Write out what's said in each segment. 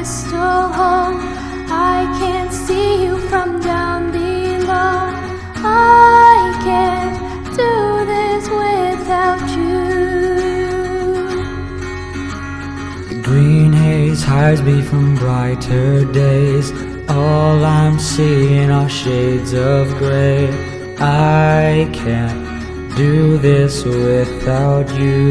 crystal home. I can't see you from down below. I can't do this without you. The green haze hides me from brighter days. All I'm seeing are shades of gray. I can't do this without you.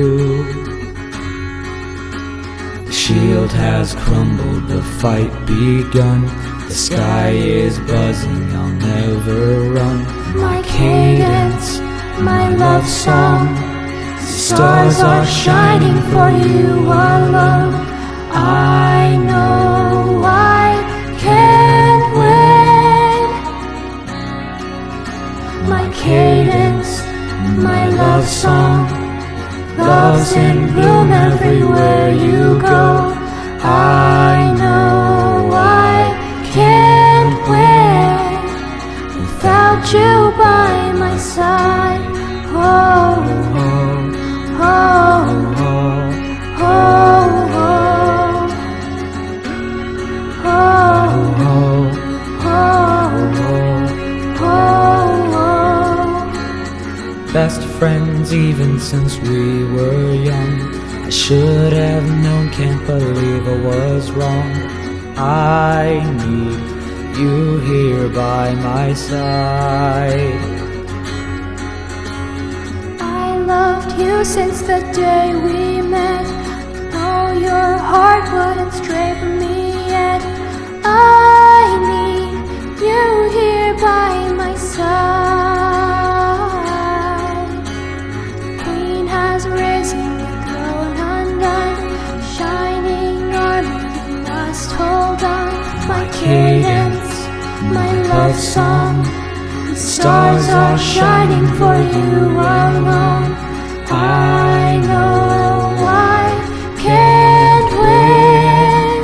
The shield has crumbled, the fight begun. The sky is buzzing, I'll never run. My cadence, my love song, the stars are shining for you alone. I know I can't win. My cadence, my love song, love's in bloom everywhere you go. I know I can't win without you by my side. Oh, oh, oh, oh, oh, best friends even since we were young. I should have known, can't believe I was wrong. I need you here by my side. I loved you since the day we met. No, your heart wouldn't stray from me yet. I need you here by my side. The queen has risen, the throne undone. Shining armor, you must hold on. My cadence, my love song, the stars are shining for you alone. I know I can't win.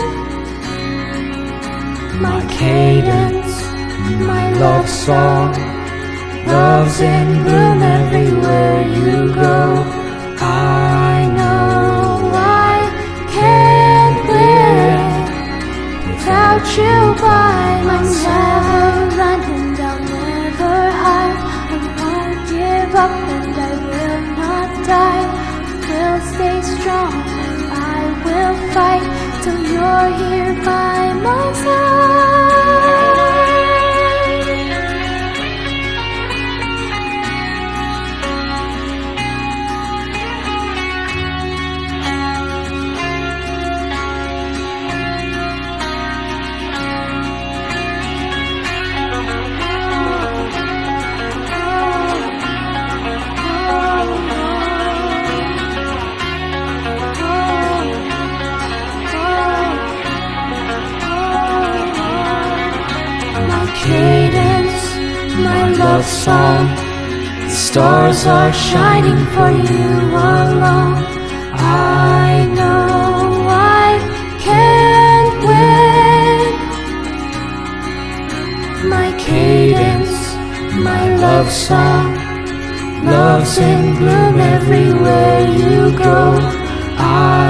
My cadence, my love song, love's in bloom everywhere you go. I know I can't win without you by my side. I'll never run and I'll never hide. I won't give up and I will not die. I will stay strong and I will fight till you're here by my side. Cadence, my love song, the stars are shining for you alone. I know I can't win. My cadence, my love song, love's in bloom everywhere you go. I